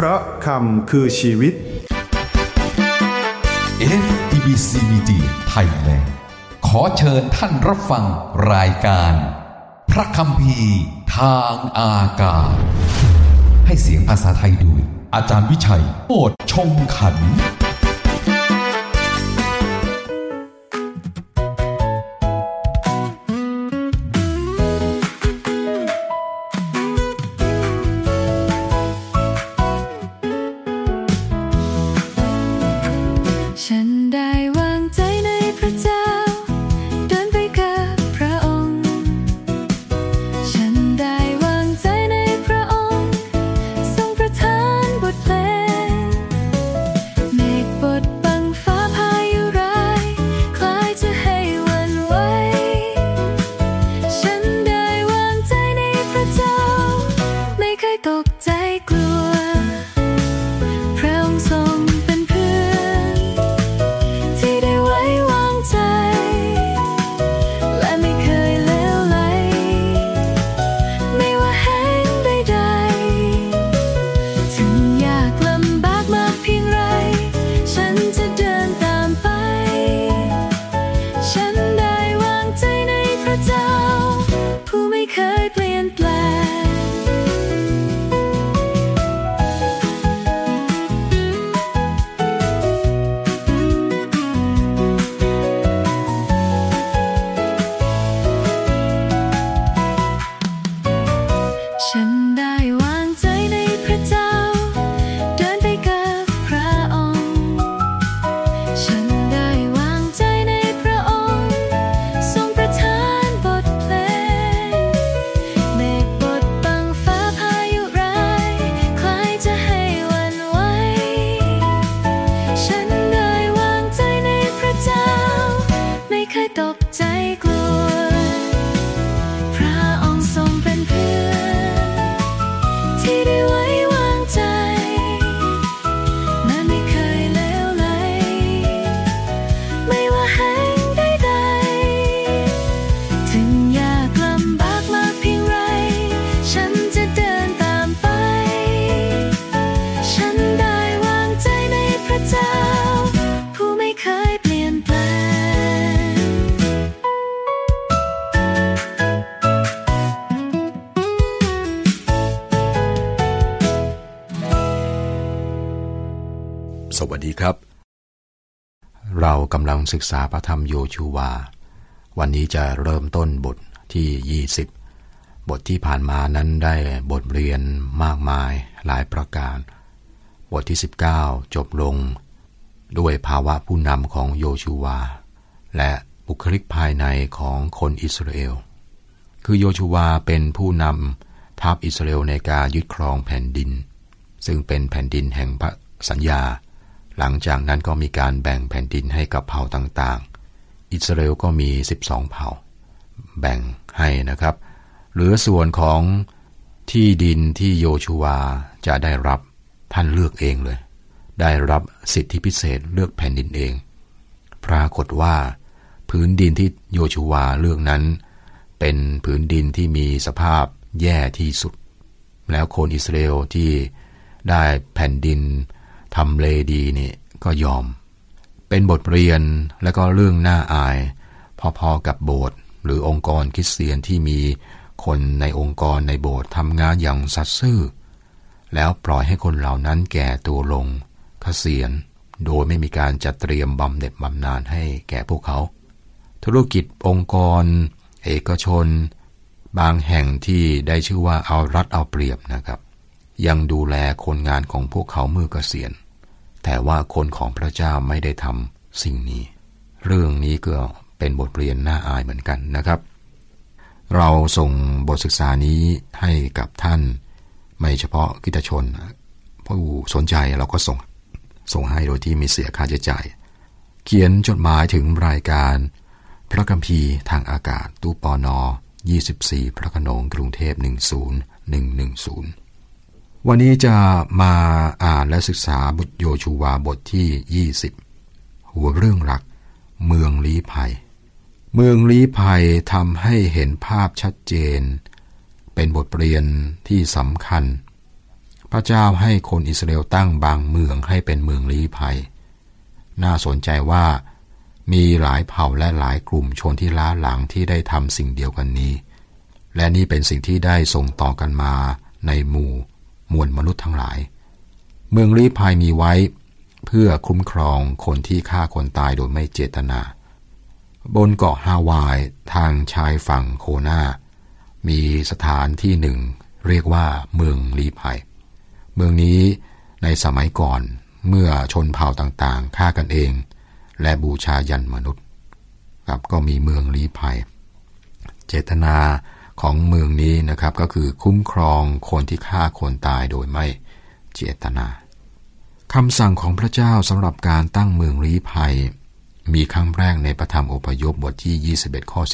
เพราะคำคือชีวิต FEBC Media Thailand ขอเชิญท่านรับฟังรายการพระคัมภีร์ทางอากาศให้เสียงภาษาไทยโดยอาจารย์วิชัยโอษฐ์ชงขันธ์สวัสดีครับเรากำลังศึกษาพระธรรมโยชูวาวันนี้จะเริ่มต้นบทที่20บทที่ผ่านมานั้นได้บทเรียนมากมายหลายประการบทที่19จบลงด้วยภาวะผู้นำของโยชูวาและบุคลิกภายในของคนอิสราเอลคือโยชูวาเป็นผู้นำทัพอิสราเอลในการยึดครองแผ่นดินซึ่งเป็นแผ่นดินแห่งพระสัญญาหลังจากนั้นก็มีการแบ่งแผ่นดินให้กับเผ่าต่างๆอิสราเอลก็มี12เผ่าแบ่งให้นะครับเหลือส่วนของที่ดินที่โยชูวาจะได้รับท่านเลือกเองเลยได้รับสิทธิพิเศษเลือกแผ่นดินเองปรากฏว่าพื้นดินที่โยชูวาเลือกนั้นเป็นพื้นดินที่มีสภาพแย่ที่สุดแล้วคนอิสราเอลที่ได้แผ่นดินทำเลดีนี่ก็ยอมเป็นบทเรียนและก็เรื่องน่าอายพอๆกับโบสถ์หรือองค์กรคริสเตียนที่มีคนในองค์กรในโบสถ์ทำงานอย่างสัตย์ซื่อแล้วปล่อยให้คนเหล่านั้นแก่ตัวลงเกษียณโดยไม่มีการจัดเตรียมบำเหน็จบำนาญให้แก่พวกเขาธุรกิจองค์กรเอกชนบางแห่งที่ได้ชื่อว่าเอารัดเอาเปรียบนะครับยังดูแลคนงานของพวกเขาเมื่อเกษียณแต่ว่าคนของพระเจ้าไม่ได้ทำสิ่งนี้เรื่องนี้ก็เป็นบทเรียนน่าอายเหมือนกันนะครับเราส่งบทศึกษานี้ให้กับท่านไม่เฉพาะคริสตชนผู้สนใจเราก็ส่งให้โดยที่มีเสียค่าใช้จ่ายเขียนจดหมายถึงรายการพระคัมภีร์ทางอากาศตู้ปน24พระโขนงกรุงเทพ10110วันนี้จะมาอ่านและศึกษาบทโยชูวาบทที่20หัวเรื่องหลักเมืองลี้ภัยเมืองลี้ภัยทำให้เห็นภาพชัดเจนเป็นบทเรียนที่สำคัญพระเจ้าให้คนอิสราเอลตั้งบางเมืองให้เป็นเมืองลี้ภัยน่าสนใจว่ามีหลายเผ่าและหลายกลุ่มชนที่ล้าหลังที่ได้ทำสิ่งเดียวกันนี้และนี่เป็นสิ่งที่ได้ส่งต่อกันมาในหมู่มวลมนุษย์ทั้งหลายเมืองลี้ภัยมีไว้เพื่อคุ้มครองคนที่ฆ่าคนตายโดยไม่เจตนาบนเกาะฮาวายทางชายฝั่งโคนามีสถานที่หนึ่งเรียกว่าเมืองลี้ภัยเมืองนี้ในสมัยก่อนเมื่อชนเผ่าต่างๆฆ่ากันเองและบูชายันมนุษย์ครับก็มีเมืองลี้ภัยเจตนาของเมืองนี้นะครับก็คือคุ้มครองคนที่ฆ่าคนตายโดยไม่เจตนาคำสั่งของพระเจ้าสำหรับการตั้งเมืองลี้ภัยมีครั้งแรกในพระธรรมอพยพบทที่21ข้อ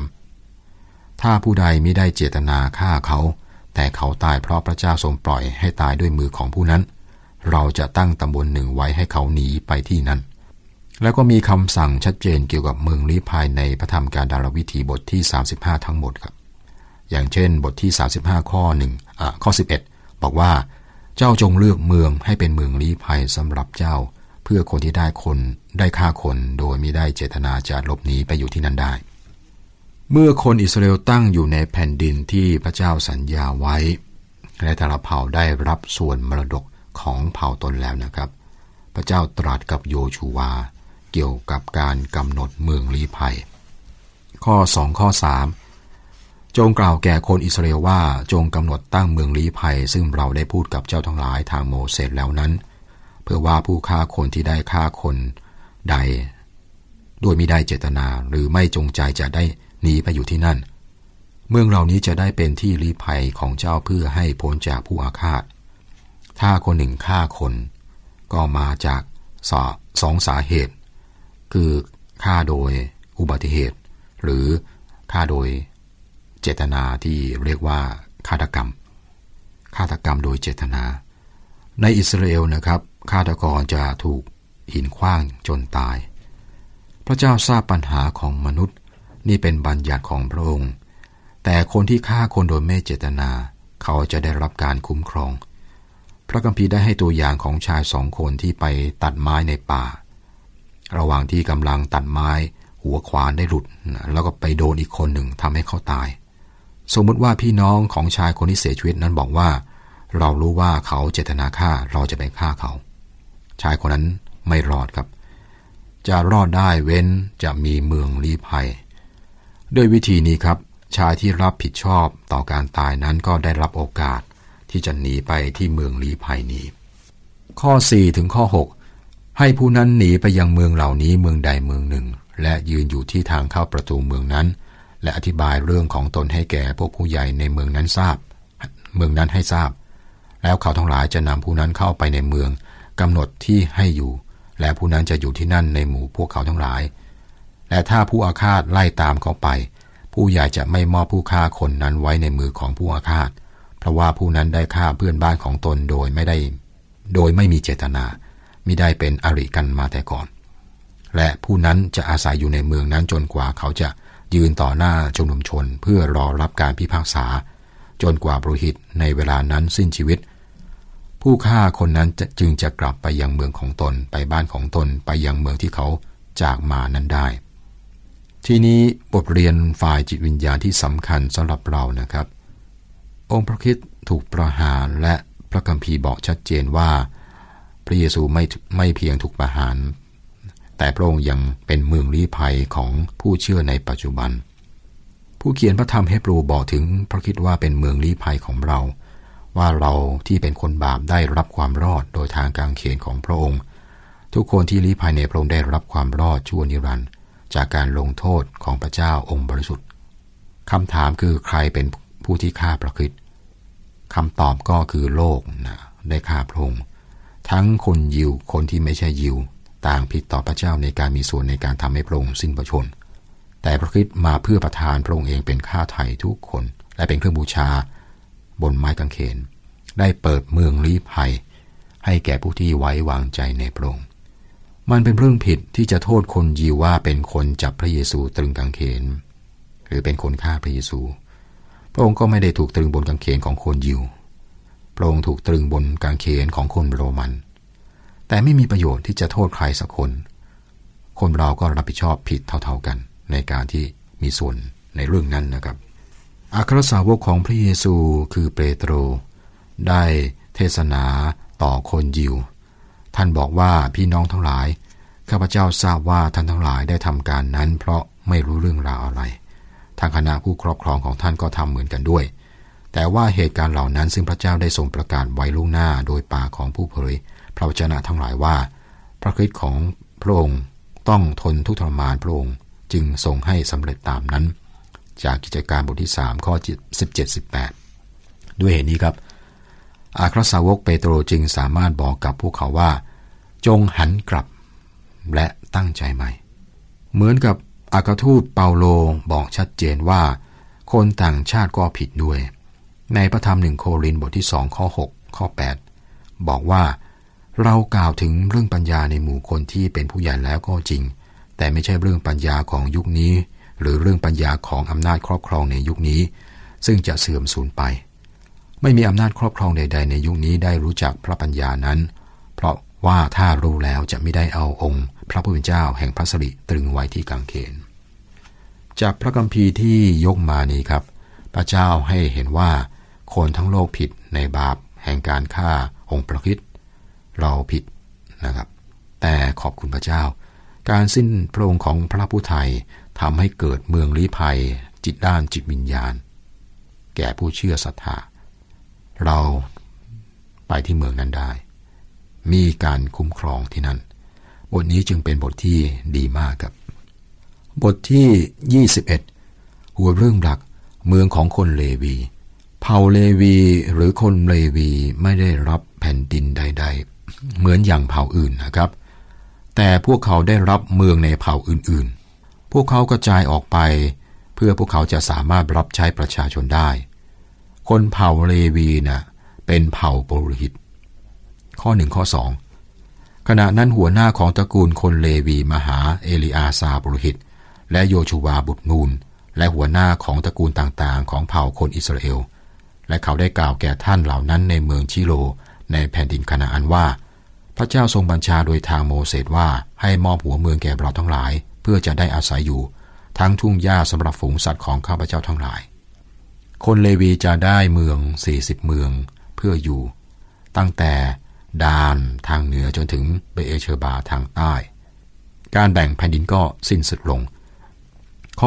13ถ้าผู้ใดมิได้เจตนาฆ่าเขาแต่เขาตายเพราะพระเจ้าทรงปล่อยให้ตายด้วยมือของผู้นั้นเราจะตั้งตำบลหนึ่งไว้ให้เขาหนีไปที่นั้นแล้วก็มีคำสั่งชัดเจนเกี่ยวกับเมืองลี้ภัยในพระธรรมกาฬวิถีบทที่35ทั้งหมดครับอย่างเช่นบทที่35ข้อ11บอกว่าเจ้าจงเลือกเมืองให้เป็นเมืองลี้ภัยสำหรับเจ้าเพื่อคนที่ได้ฆ่าคนโดยมิได้เจตนาจะหลบหนีไปอยู่ที่นั่นได้เมื่อคนอิสราเอลตั้งอยู่ในแผ่นดินที่พระเจ้าสัญญาไว้และแต่ละเผ่าได้รับส่วนมรดกของเผ่าตนแล้วนะครับพระเจ้าตรัสกับโยชูวาเกี่ยวกับการกำหนดเมืองลี้ภัยข้อ2ข้อ3จงกล่าวแก่คนอิสราเอลว่าจงกำหนดตั้งเมืองลี้ภัยซึ่งเราได้พูดกับเจ้าทั้งหลายทางโมเสสแล้วนั้นเพื่อว่าผู้ฆ่าคนที่ได้ฆ่าคนใดโดยมิได้เจตนาหรือไม่จงใจจะได้หนีไปอยู่ที่นั่นเมืองเหล่านี้จะได้เป็นที่ลี้ภัยของเจ้าเพื่อให้พ้นจากผู้อาฆาตถ้าคนหนึ่งฆ่าคนก็มาจากสองสาเหตุคือฆ่าโดยอุบัติเหตุหรือฆ่าโดยเจตนาที่เรียกว่าฆาตกรรมโดยเจตนาในอิสราเอลนะครับฆาตกรจะถูกหินขว้างจนตายพระเจ้าทราบปัญหาของมนุษย์นี่เป็นบัญญัติของพระองค์แต่คนที่ฆ่าคนโดยไม่เจตนาเขาจะได้รับการคุ้มครองพระคัมภีร์ได้ให้ตัวอย่างของชาย2 คนที่ไปตัดไม้ในป่าระหว่างที่กำลังตัดไม้หัวขวานได้หลุดแล้วก็ไปโดนอีกคนหนึ่งทำให้เขาตายสมมติว่าพี่น้องของชายคนที่เสียชีวิตนั้นบอกว่าเรารู้ว่าเขาเจตนาฆ่าเราจะไปฆ่าเขาชายคนนั้นไม่รอดครับจะรอดได้เว้นจะมีเมืองลี้ภัยด้วยวิธีนี้ครับชายที่รับผิดชอบต่อการตายนั้นก็ได้รับโอกาสที่จะหนีไปที่เมืองลี้ภัยนี้ข้อ4ถึงข้อ6ให้ผู้นั้นหนีไปยังเมืองเหล่านี้เมืองใดเมืองหนึ่งและยืนอยู่ที่ทางเข้าประตูเมืองนั้นและอธิบายเรื่องของตนให้แก่พวกผู้ใหญ่ในเมืองนั้นให้ทราบแล้วเขาทั้งหลายจะนำผู้นั้นเข้าไปในเมืองกำหนดที่ให้อยู่และผู้นั้นจะอยู่ที่นั่นในหมู่พวกเขาทั้งหลายและถ้าผู้อาฆาตไล่ตามเขาไปผู้ใหญ่จะไม่มอบผู้ฆ่าคนนั้นไว้ในมือของผู้อาฆาตเพราะว่าผู้นั้นได้ฆ่าเพื่อนบ้านของตนโดยไม่มีเจตนามิได้เป็นอริกันมาแต่ก่อนและผู้นั้นจะอาศัยอยู่ในเมืองนั้นจนกว่าเขาจะยืนต่อหน้าชุมนุมชนเพื่อรอรับการพิพากษาจนกว่าปุโรหิตในเวลานั้นสิ้นชีวิตผู้ฆ่าคนนั้นจึงจะกลับไปยังเมืองของตนไปบ้านของตนไปยังเมืองที่เขาจากมานั้นได้ทีนี้บทเรียนฝ่ายจิตวิญญาณที่สำคัญสำหรับเรานะครับองค์พระคริสต์ถูกประหารและพระคัมภีร์บอกชัดเจนว่าพระเยซูไม่เพียงถูกประหารแต่พระองค์ยังเป็นเมืองลี้ภัยของผู้เชื่อในปัจจุบันผู้เขียนพระธรรมเฮบรูบอกถึงพระคริสต์ว่าเป็นเมืองลี้ภัยของเราว่าเราที่เป็นคนบาปได้รับความรอดโดยทางกางเขนของพระองค์ทุกคนที่ลี้ภัยในพระองค์ได้รับความรอดชั่วนิรันดร์จากการลงโทษของพระเจ้าองค์บริสุทธิ์คำถามคือใครเป็นผู้ที่ฆ่าพระคริสต์คำตอบก็คือโลกได้ฆ่าพระองค์ทั้งคนยิวคนที่ไม่ใช่ยิวต่างผิดต่อพระเจ้าในการมีส่วนในการทำให้พระองค์สิ้นพระชนม์แต่พระคริสต์มาเพื่อประทานพระองค์เองเป็นค่าไถ่ทุกคนและเป็นเครื่องบูชาบนไม้กางเขนได้เปิดเมืองลี้ภัยให้แก่ผู้ที่ไว้วางใจในพระองค์มันเป็นเรื่องผิดที่จะโทษคนยิวว่าเป็นคนจับพระเยซูตรึงกางเขนหรือเป็นคนฆ่าพระเยซูพระองค์ก็ไม่ได้ถูกตรึงบนกางเขนของคนยิวพระองค์ถูกตรึงบนกางเขนของคนโรมันแต่ไม่มีประโยชน์ที่จะโทษใครสักคนคนเราก็รับผิดชอบผิดเท่าๆกันในการที่มีส่วนในเรื่องนั้นนะครับอัครสาวกของพระเยซูคือเปโตรได้เทศนาต่อคนยิวท่านบอกว่าพี่น้องทั้งหลายข้าพเจ้าทราบว่าท่านทั้งหลายได้ทำการนั้นเพราะไม่รู้เรื่องราวอะไรทางคณะผู้ครอบครองของท่านก็ทำเหมือนกันด้วยแต่ว่าเหตุการณ์เหล่านั้นซึ่งพระเจ้าได้ทรงประกาศไว้ล่วงหน้าโดยปากของผู้เผยพระวจนะทั้งหลายว่าพระคริสต์ของพระองค์ต้องทนทุกข์ทรมานพระองค์จึงทรงให้สำเร็จตามนั้นจากกิจการบทที่3ข้อ 17-18 ด้วยเหตุนี้ครับอัครสาวกเปโตรจึงสามารถบอกกับพวกเขาว่าจงหันกลับและตั้งใจใหม่เหมือนกับอัครทูตเปาโลบอกชัดเจนว่าคนต่างชาติก็ผิดด้วยในพระธรรม1โครินธ์บทที่2ข้อ6ข้อ8บอกว่าเรากล่าวถึงเรื่องปัญญาในหมู่คนที่เป็นผู้ใหญ่แล้วก็จริงแต่ไม่ใช่เรื่องปัญญาของยุคนี้หรือเรื่องปัญญาของอำนาจครอบครองในยุคนี้ซึ่งจะเสื่อมสูญไปไม่มีอำนาจครอบครองใดๆในยุคนี้ได้รู้จักพระปัญญานั้นเพราะว่าถ้ารู้แล้วจะไม่ได้เอาองค์พระผู้เป็นเจ้าแห่งพระสิริตรึงไว้ที่กางเขนจากพระคัมภีร์ที่ยกมานี้ครับพระเจ้าให้เห็นว่าคนทั้งโลกผิดในบาปแห่งการฆ่าองค์พระคริสต์เราผิดนะครับแต่ขอบคุณพระเจ้าการสิ้นพระองค์ของพระผู้ไทยทำให้เกิดเมืองลี้ภัยจิตด้านจิตวิญญาณแก่ผู้เชื่อศรัทธาเราไปที่เมืองนั้นได้มีการคุ้มครองที่นั่นบทนี้จึงเป็นบทที่ดีมากครับบทที่21หัวเรื่องหลักเมืองของคนเลวีเผ่าเลวีหรือคนเลวีไม่ได้รับแผ่นดินใดๆเหมือนอย่างเผ่าอื่นนะครับแต่พวกเขาได้รับเมืองในเผ่าอื่นๆพวกเขากระจายออกไปเพื่อพวกเขาจะสามารถรับใช้ประชาชนได้คนเผ่าเลวีเป็นเผ่าปุโรหิตข้อ1ข้อ2ขณะนั้นหัวหน้าของตระกูลคนเลวีมาหาเอลีอาซาปุโรหิตและโยชูวาบุตรนูนและหัวหน้าของตระกูลต่างๆของเผ่าคนอิสราเอลและเขาได้กล่าวแก่ท่านเหล่านั้นในเมืองชิโลในแผ่นดินคานาอันว่าพระเจ้าทรงบัญชาโดยทางโมเสสว่าให้มอบหัวเมืองแก่เราทั้งหลายเพื่อจะได้อาศัยอยู่ทั้งทุ่งหญ้าสำหรับฝูงสัตว์ของข้าพเจ้าทั้งหลายคนเลวีจะได้เมือง40เมืองเพื่ออยู่ตั้งแต่ดานทางเหนือจนถึงเบเอเชบาทางใต้การแบ่งแผ่นดินก็สิ้นสุดลงข้อ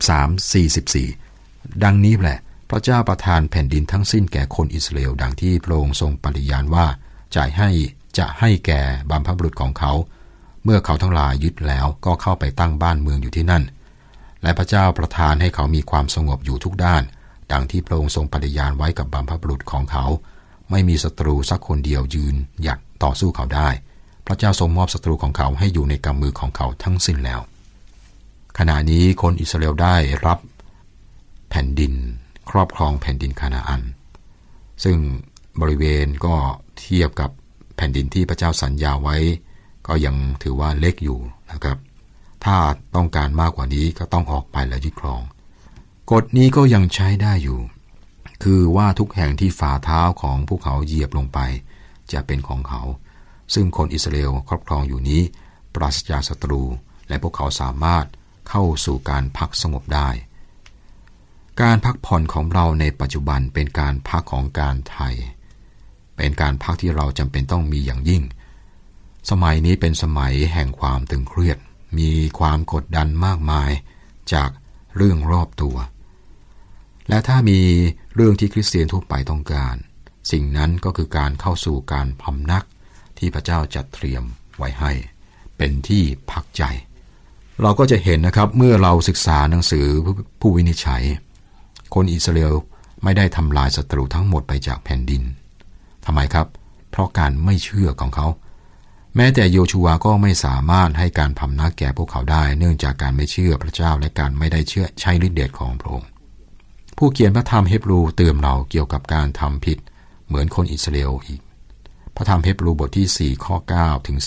43-44 ดังนี้แหละพระเจ้าประทานแผ่นดินทั้งสิ้นแก่คนอิสราเอลดังที่พระองค์ทรงปฏิญาณว่าจะให้แก่บรรพบุรุษของเขาเมื่อเขาทั้งหลายยึดแล้วก็เข้าไปตั้งบ้านเมืองอยู่ที่นั่นและพระเจ้าประทานให้เขามีความสงบอยู่ทุกด้านดังที่พระองค์ทรงปฏิญาณไว้กับบรรพบุรุษของเขาไม่มีศัตรูสักคนเดียวยืนหยัดต่อสู้เขาได้พระเจ้าทรงมอบศัตรูของเขาให้อยู่ในกำมือของเขาทั้งสิ้นแล้วขณะนี้คนอิสราเอลได้รับแผ่นดินครอบครองแผ่นดินคานาอันซึ่งบริเวณก็เทียบกับแผ่นดินที่พระเจ้าสัญญาไว้ก็ยังถือว่าเล็กอยู่นะครับถ้าต้องการมากกว่านี้ก็ต้องออกไปและยึดครองกฎนี้ก็ยังใช้ได้อยู่คือว่าทุกแห่งที่ฝ่าเท้าของพวกเขาเหยียบลงไปจะเป็นของเขาซึ่งคนอิสราเอลครอบครองอยู่นี้ปราศจากศัตรูและพวกเขาสามารถเข้าสู่การพักสงบได้การพักผ่อนของเราในปัจจุบันเป็นการพักของการไทยเป็นการพักที่เราจำเป็นต้องมีอย่างยิ่งสมัยนี้เป็นสมัยแห่งความตึงเครียดมีความกดดันมากมายจากเรื่องรอบตัวและถ้ามีเรื่องที่คริสเตียนทั่วไปต้องการสิ่งนั้นก็คือการเข้าสู่การพำนักที่พระเจ้าจัดเตรียมไว้ให้เป็นที่พักใจเราก็จะเห็นนะครับเมื่อเราศึกษาหนังสือผู้วินิจฉัยคนอิสราเอลไม่ได้ทำลายศัตรูทั้งหมดไปจากแผ่นดินทำไมครับเพราะการไม่เชื่อของเขาแม้แต่โยชูวาก็ไม่สามารถให้การพำนักแก่พวกเขาได้เนื่องจากการไม่เชื่อพระเจ้าและการไม่ได้เชื่อใช้ฤทธิ์เดชของพระองค์ผู้เขียนพระธรรมเฮบรูเตือนเราเกี่ยวกับการทำผิดเหมือนคนอิสราเอลอีกพระธรรมเฮบรูบทที่4ข้อ9ถึง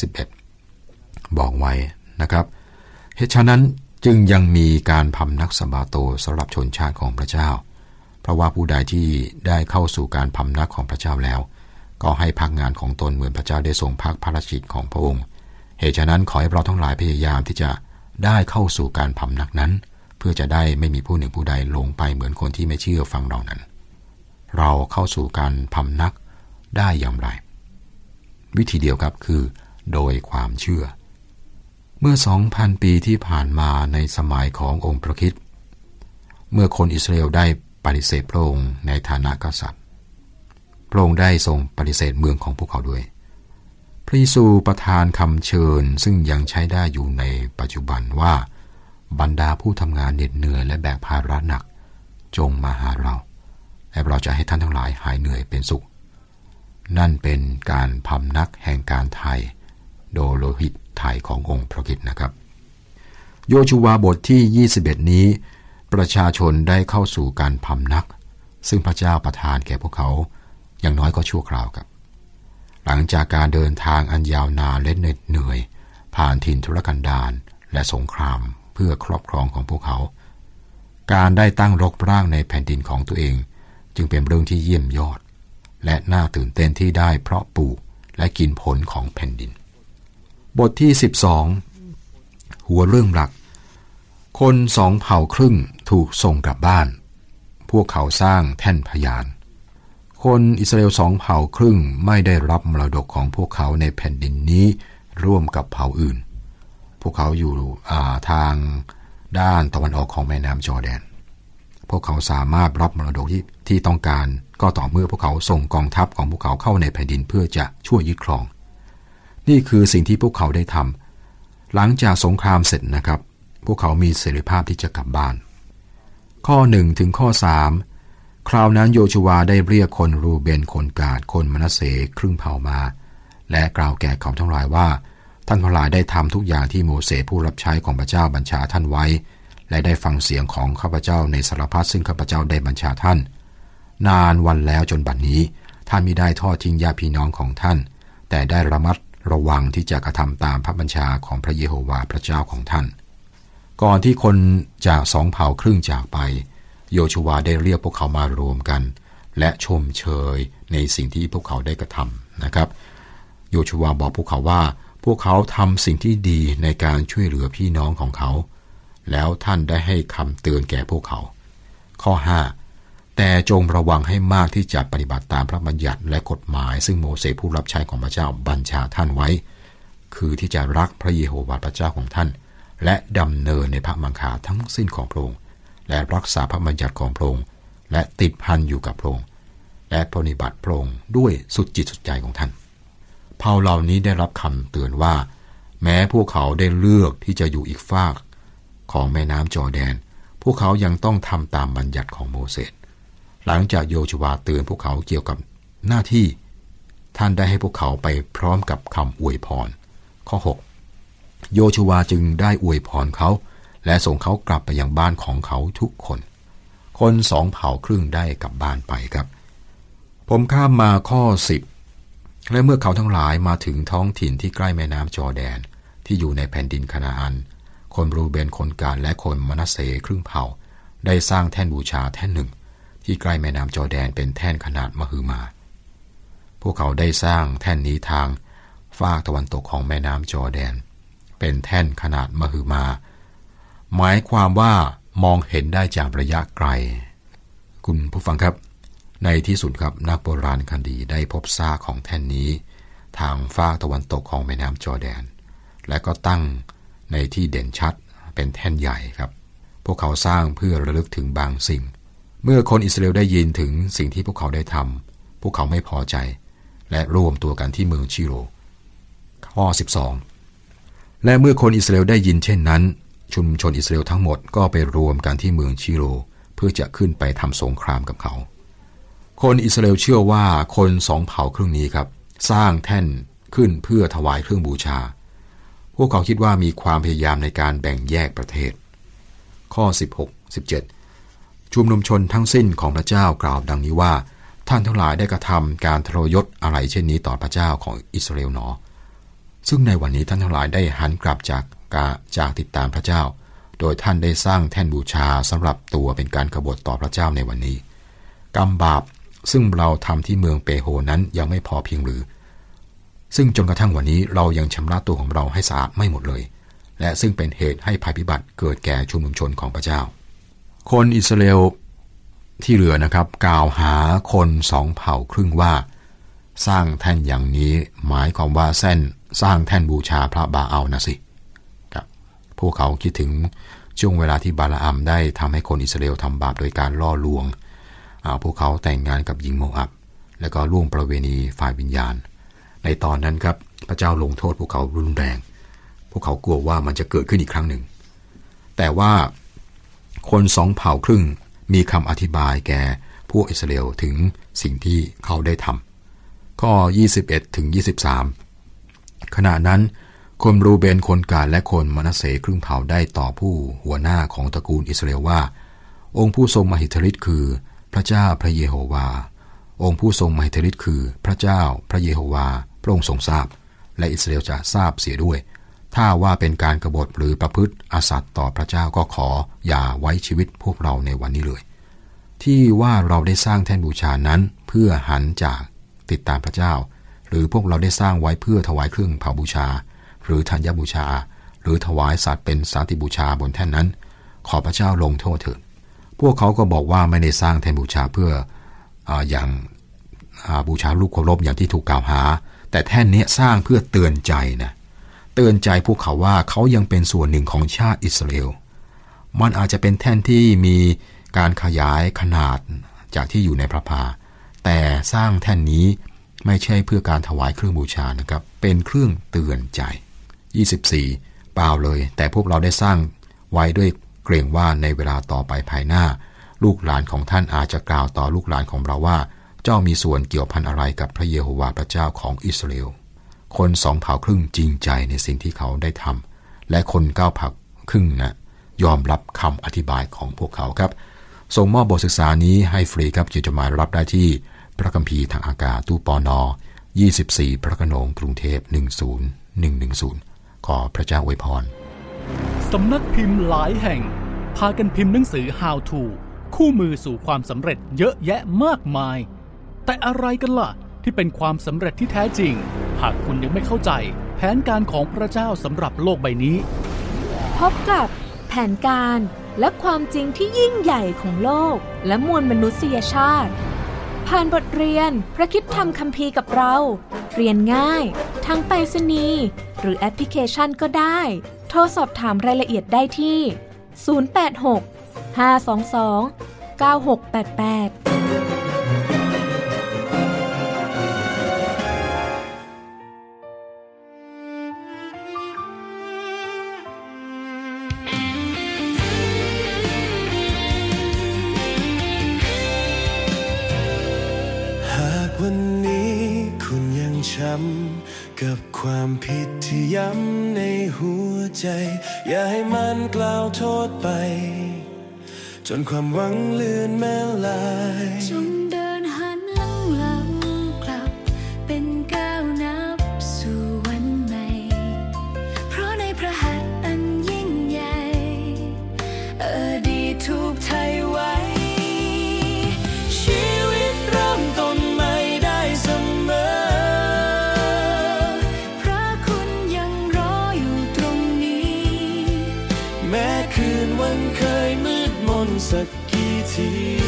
11บอกไว้นะครับเหตุฉะนั้นจึงยังมีการพำนักสะบาโตสำหรับชนชาติของพระเจ้าเพราะว่าผู้ใดที่ได้เข้าสู่การพำนักของพระเจ้าแล้วก็ให้พักงานของตนเหมือนพระเจ้าได้ทรงพักพระราชกิจของพระองค์เหตุฉะนั้นขอให้เราทั้งหลายพยายามที่จะได้เข้าสู่การพำนักนั้นเพื่อจะได้ไม่มีผู้หนึ่งผู้ใดลงไปเหมือนคนที่ไม่เชื่อฟังเรานั้นเราเข้าสู่การพำนักได้อย่างไรวิธีเดียวครับคือโดยความเชื่อเมื่อ 2,000 ปีที่ผ่านมาในสมัยขององค์พระคริสต์เมื่อคนอิสราเอลได้ปฏิเสธพระองค์ในฐานะกษัตริย์พระองค์ได้ทรงปฏิเสธเมืองของพวกเขาด้วยพระเยซูประทานคำเชิญซึ่งยังใช้ได้อยู่ในปัจจุบันว่าบรรดาผู้ทำงานเหน็ดเหนื่อยและแบกภาระหนักจงมาหาเราและเราจะให้ท่านทั้งหลายหายเหนื่อยเป็นสุขนั่นเป็นการพำนักแห่งการไถ่โดยโลหิตไถ่ขององค์พระคริสต์นะครับโยชูวาบทที่21นี้ประชาชนได้เข้าสู่การพำนักซึ่งพระเจ้าประทานแก่พวกเขาอย่างน้อยก็ชั่วคราวครับหลังจากการเดินทางอันยาวนานและเหน็ดเหนื่อยผ่านถิ่นทุรกันดารและสงครามเพื่อครอบครองของพวกเขาการได้ตั้งรกรากในแผ่นดินของตัวเองจึงเป็นเรื่องที่เยี่ยมยอดและน่าตื่นเต้นที่ได้เพราะปลูกและกินผลของแผ่นดินบทที่12หัวเรื่องหลักคน2 เผ่าครึ่งถูกส่งกลับบ้านพวกเขาสร้างแท่นพยานคนอิสราเอล2 เผ่าครึ่งไม่ได้รับมรดกของพวกเขาในแผ่นดินนี้ร่วมกับเผ่าอื่นพวกเขาอยู่ทางด้านตะวันออกของแม่น้ำจอร์แดนพวกเขาสามารถรับมรดกที่ต้องการก็ต่อเมื่อพวกเขาส่งกองทัพของพวกเขาเข้าในแผ่นดินเพื่อจะช่วยยึดครองนี่คือสิ่งที่พวกเขาได้ทำหลังจากสงครามเสร็จนะครับพวกเขามีเสรีภาพที่จะกลับบ้านข้อ1ถึงข้อ3คราวนั้นโยชูวาได้เรียกคนรูเบนคนกาดคนมนัสเสครึ่งเผ่ามาและกล่าวแก่เขาทั้งหลายว่าท่านทั้งหลายได้ทำทุกอย่างที่โมเสสผู้รับใช้ของพระเจ้าบัญชาท่านไว้และได้ฟังเสียงของข้าพเจ้าในสารพัดซึ่งข้าพเจ้าได้บัญชาท่านนานวันแล้วจนบัดนี้ท่านมิได้ทอดทิ้งญาติพี่น้องของท่านแต่ได้ระมัดระวังที่จะกระทำตามพระบัญชาของพระเยโฮวาห์พระเจ้าของท่านก่อนที่คนจาก2 เผ่าครึ่งจากไปโยชูวาได้เรียกพวกเขามารวมกันและชมเชยในสิ่งที่พวกเขาได้กระทำนะครับโยชูวาบอกพวกเขาว่าพวกเขาทำสิ่งที่ดีในการช่วยเหลือพี่น้องของเขาแล้วท่านได้ให้คำเตือนแก่พวกเขาข้อ5แต่จงระวังให้มากที่จะปฏิบัติตามพระบัญญัติและกฎหมายซึ่งโมเสสผู้รับใช้ของพระเจ้าบัญชาท่านไว้คือที่จะรักพระเยโฮวาห์พระเจ้าของท่านและดำเนินในพระมังคาทั้งสิ้นของพระองค์และรักษาพระบัญญัติของพระองค์และติดพันอยู่กับพระองค์และปฏิบัติพระองค์ด้วยสุดจิตสุดใจของท่านเผ่าเหล่านี้ได้รับคำเตือนว่าแม้พวกเขาได้เลือกที่จะอยู่อีกฝากของแม่น้ำจอร์แดนพวกเขายังต้องทำตามบัญญัติของโมเสสหลังจากโยชูวาเตือนพวกเขาเกี่ยวกับหน้าที่ท่านได้ให้พวกเขาไปพร้อมกับคำอวยพรข้อ6โยชูวาจึงได้อวยพรเขาและส่งเขากลับไปยังบ้านของเขาทุกคน2 เผ่าครึ่งได้กลับบ้านไปครับผมข้ามมาข้อ10และเมื่อเขาทั้งหลายมาถึงท้องถิ่นที่ใกล้แม่น้ำจอร์แดนที่อยู่ในแผ่นดินคานาอันคนรูเบนคนกาดและคนมนัสเสครึ่งเผ่าได้สร้างแท่นบูชาแท่นหนึ่งที่ใกล้แม่น้ำจอร์แดนเป็นแท่นขนาดมหึมาพวกเขาได้สร้างแท่นนี้ทางฝั่งตะวันตกของแม่น้ำจอร์แดนเป็นแท่นขนาดมหึมาหมายความว่ามองเห็นได้จากระยะไกลคุณผู้ฟังครับในที่สุดครับนักโบราณคดีได้พบซากของแท่นนี้ทางฝั่งตะวันตกของแม่น้ำจอร์แดนและก็ตั้งในที่เด่นชัดเป็นแท่นใหญ่ครับพวกเขาสร้างเพื่อระลึกถึงบางสิ่งเมื่อคนอิสราเอลได้ยินถึงสิ่งที่พวกเขาได้ทำพวกเขาไม่พอใจและรวมตัวกันที่เมืองชิโรข้อ12และเมื่อคนอิสราเอลได้ยินเช่นนั้นชุมชนอิสราเอลทั้งหมดก็ไปรวมกันที่เมืองชิโรเพื่อจะขึ้นไปทำสงครามกับเขาคนอิสราเอลเชื่อว่าคน2 เผ่าครึ่งนี้ครับสร้างแท่นขึ้นเพื่อถวายเครื่องบูชาพวกเขาคิดว่ามีความพยายามในการแบ่งแยกประเทศข้อ16-17ชุมนุมชนทั้งสิ้นของพระเจ้ากล่าวดังนี้ว่าท่านทั้งหลายได้กระทำการทรยศอะไรเช่นนี้ต่อพระเจ้าของอิสราเอลหนอซึ่งในวันนี้ท่านทั้งหลายได้หันกลับจากติดตามพระเจ้าโดยท่านได้สร้างแท่นบูชาสำหรับตัวเป็นการกบฏต่อพระเจ้าในวันนี้กรรมบาปซึ่งเราทำที่เมืองเปโฮนั้นยังไม่พอเพียงหรือซึ่งจนกระทั่งวันนี้เรายังชำระตัวของเราให้สะอาดไม่หมดเลยและซึ่งเป็นเหตุให้ภัยพิบัติเกิดแก่ชุมชนของพระเจ้าคนอิสราเอลที่เหลือนะครับกล่าวหาคนสองเผ่าครึ่งว่าสร้างแท่นอย่างนี้หมายความว่าสร้างแท่นบูชาพระบาอัลนะสิครับพวกเขาคิดถึงช่วงเวลาที่บาลาอัมได้ทำให้คนอิสราเอลทำบาปโดยการล่อลวงพวกเขาแต่งงานกับหญิงโมอับและก็ล่วงประเวณีฝ่ายวิญญาณในตอนนั้นครับพระเจ้าลงโทษพวกเขารุนแรงพวกเขากลัวว่ามันจะเกิดขึ้นอีกครั้งหนึ่งแต่ว่าคนสองเผ่าครึ่งมีคำอธิบายแก่พวกอิสราเอลถึงสิ่งที่เขาได้ทำข้อ 21-23 ขณะนั้นคนรูเบนคนกาดและคนมนาเสครึ่งเผ่าได้ต่อผู้หัวหน้าของตระกูลอิสราเอลว่าองค์ผู้ทรงมหิทธิฤทธิ์คือพระเจ้าพระเยโฮวาองค์ผู้ทรงมหิทธิฤทธิ์คือพระเจ้าพระเยโฮวาพระองค์ทรงทราบและอิสราเอลจะทราบเสียด้วยถ้าว่าเป็นการกบฏหรือประพฤติอาสัตย์ต่อพระเจ้าก็ขออย่าไว้ชีวิตพวกเราในวันนี้เลยที่ว่าเราได้สร้างแท่นบูชานั้นเพื่อหันจากติดตามพระเจ้าหรือพวกเราได้สร้างไว้เพื่อถวายเครื่องเผาบูชาหรือธัญบูชาหรือถวายสัตว์เป็นสาติบูชาบนแท่นนั้นขอพระเจ้าลงโทษเถิดพวกเขาก็บอกว่าไม่ได้สร้างแท่นบูชาเพื่ออย่างบูชารูปเคารพอย่างที่ถูกกล่าวหาแต่แท่นนี้สร้างเพื่อเตือนใจนะเตือนใจพวกเขาว่าเขายังเป็นส่วนหนึ่งของชาติอิสราเอลมันอาจจะเป็นแท่นที่มีการขยายขนาดจากที่อยู่ในพระพาแต่สร้างแท่นนี้ไม่ใช่เพื่อการถวายเครื่องบูชานะครับเป็นเครื่องเตือนใจ24เปล่าเลยแต่พวกเราได้สร้างไว้ด้วยเกรงว่าในเวลาต่อไปภายหน้าลูกหลานของท่านอาจจะกล่าวต่อลูกหลานของเราว่าเจ้ามีส่วนเกี่ยวพันอะไรกับพระเยโฮวาห์พระเจ้าของอิสราเอลคนสองเผ่าครึ่งจริงใจในสิ่งที่เขาได้ทำและคนเก้าเผ่าครึ่งนะยอมรับคำอธิบายของพวกเขาครับส่งมอบบทศึกษานี้ให้ฟรีครับจดหมายรับได้ที่พระคัมภีร์ทางอากาศตู้ปน24พระโขนงกรุงเทพ10110ขอพระเจ้าอวยพรสำนักพิมพ์หลายแห่งพากันพิมพ์หนังสือ How to คู่มือสู่ความสำเร็จเยอะแยะมากมายแต่อะไรกันล่ะที่เป็นความสำเร็จที่แท้จริงหากคุณยังไม่เข้าใจแผนการของพระเจ้าสำหรับโลกใบนี้พบกับแผนการและความจริงที่ยิ่งใหญ่ของโลกและมวลมนุษยชาติผ่านบทเรียนพระคริสตธรรมคัมภีร์กับเราเรียนง่ายทั้งไปรษณีย์หรือแอปพลิเคชันก็ได้โทรสอบถามรายละเอียดได้ที่086 522 9688 วันนี้คุณยังช้ำกับความผิดที่ย้ำในหัวใจอย่าให้มันกล่าวโทษไปจนความหวังเลือนแม่ลายจงเดินหันหลังกลับเป็นก้าวนับสู่วันใหม่เพราะในพระหัตถ์อันยิ่งใหญ่อดีตถูกไถ่ไว้ชีวิตเริ่มต้นใหม่ได้เสมอพระคุณยังรออยู่ตรงนี้แม้คืนวันเคยมืดมนสักกี่ที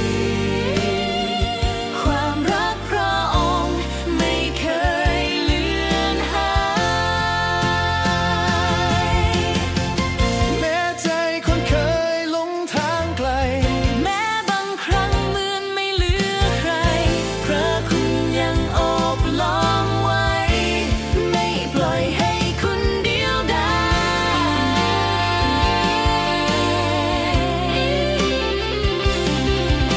ความรักพระองค์ไม่เคยเลือนหายแม้ใจคนเคยหลงทางไกลแม้บางครั้งเหมือนไม่เหลือใครพระคุณยังโอบล้อมไว้ไม่ปล่อยให้คุณเดียวดาย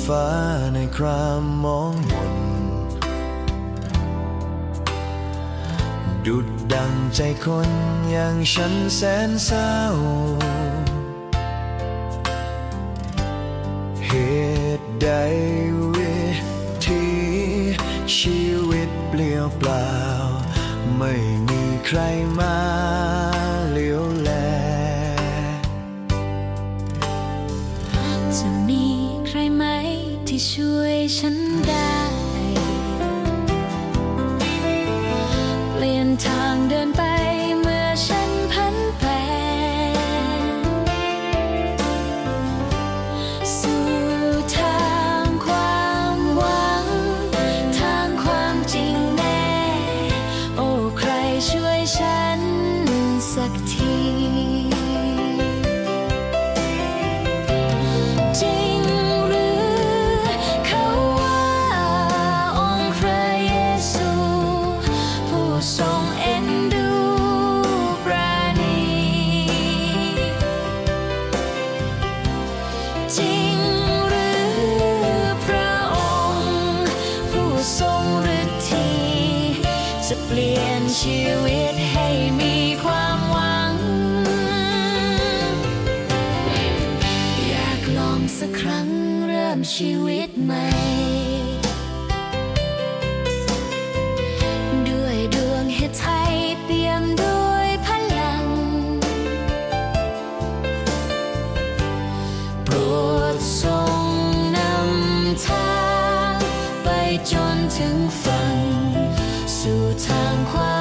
ฟ้าในครามมองมนดุจดังใจคนอย่างฉันแสนเศร้าเหตุใดวิถีชีวิตเปลี่ยวเปล่าไม่มีใครมาเลี้ยวแลจะมีใครไหมที่ช่วยฉันได้เปลี่ยนทางเดินไปเมื่อฉันพันแปรสู่ทางความหวังทางความจริงแน่โอ้ใครช่วยฉันสักทีจริงหรือเขาว่าองค์พระเยซูผู้ทรงเอ็นดูปราณีจริงหรือพระองค์ผู้ทรงฤทธิจะเปลี่ยนชีวิตให้มีความหวังอยากลองสักครั้งเริ่มชีวิตใหม่ด้วยดวงเหตุไทยเปี่ยมด้วยพลังโปรดทรงนำทางไปจนถึงฝั่งสู่ทางความ